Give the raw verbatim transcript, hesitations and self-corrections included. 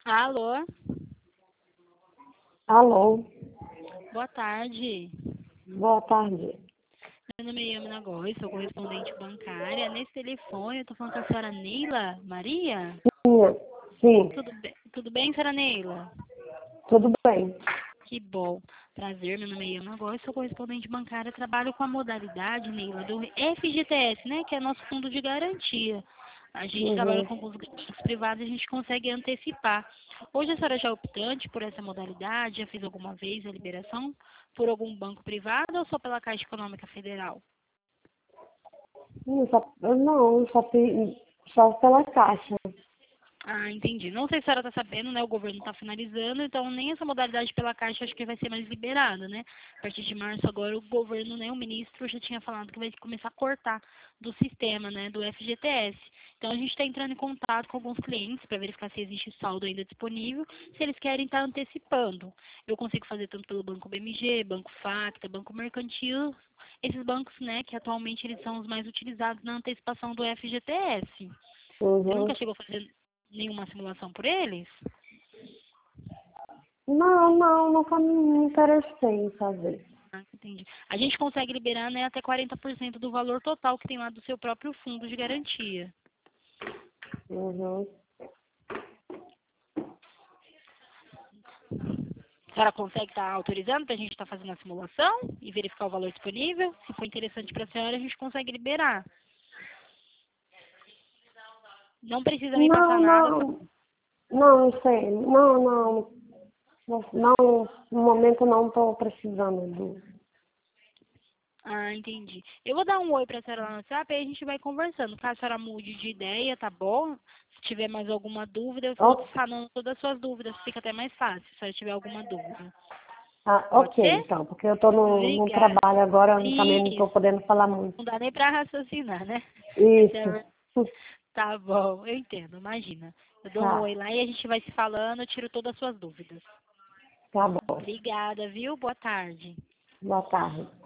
Alô, Alô, boa tarde. boa tarde. Meu nome é Yamina Góes, sou correspondente bancária. Nesse telefone, eu tô falando com a senhora Neila Maria? Sim, sim, Tudo bem, tudo bem, senhora Neila? tudo bem. Que bom. Prazer, meu nome é Yamina Góes, sou correspondente bancária. Trabalho com a modalidade, Neila, do F G T S, né? Que é nosso fundo de garantia. A gente trabalha Uhum. com alguns bancos privados e a gente consegue antecipar. Hoje a senhora já é optante por essa modalidade? Já fez alguma vez a liberação por algum banco privado ou só pela Caixa Econômica Federal? Hum, Só, eu não, só, fi- só pela caixa. Ah, entendi. Não sei se a senhora está sabendo, né? O governo está finalizando, então nem essa modalidade pela Caixa acho que vai ser mais liberada, né? A partir de março agora o governo, né? O ministro já tinha falado que vai começar a cortar do sistema, né? Do F G T S. Então a gente está entrando em contato com alguns clientes para verificar se existe saldo ainda disponível, se eles querem estar antecipando. Eu consigo fazer tanto pelo Banco B M G, Banco Facta, Banco Mercantil, esses bancos, né? Que atualmente eles são os mais utilizados na antecipação do F G T S. Você nunca Uhum. chegou a fazer nenhuma simulação por eles? Não, não, nunca me interessei em fazer. Ah, entendi. A gente consegue liberar, né, até quarenta por cento do valor total que tem lá do seu próprio fundo de garantia. Uhum. A senhora consegue estar autorizando para a gente estar fazendo a simulação e verificar o valor disponível? Se for interessante para a senhora, a gente consegue liberar. Não precisa me passar Não, nada. não, não, não sei. Não, não, não, não, no momento não estou precisando do. Ah, entendi. Eu vou dar um oi pra senhora lá no WhatsApp e a gente vai conversando. Caso a senhora mude de ideia, tá bom? Se tiver mais alguma dúvida, eu vou Ok, sanando todas as suas dúvidas. Fica até mais fácil se a senhora tiver alguma dúvida. ah, Pode ok, ser? então, porque eu estou no, no Obrigada. trabalho agora, também não estou Isso. podendo falar muito. Não dá nem pra raciocinar, né? Essa é a Isso. ver- Tá bom, eu entendo, imagina. Eu dou um Tá, oi lá e a gente vai se falando, eu tiro todas as suas dúvidas. tá bom. Obrigada, viu? Boa tarde. Boa tarde.